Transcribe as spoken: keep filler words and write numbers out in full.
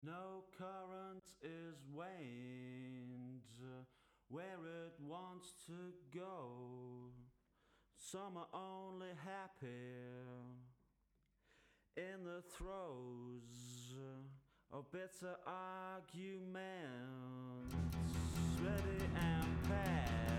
No current is waned uh, where it wants to go. Some are only happy in the throes of bitter arguments, ready and past.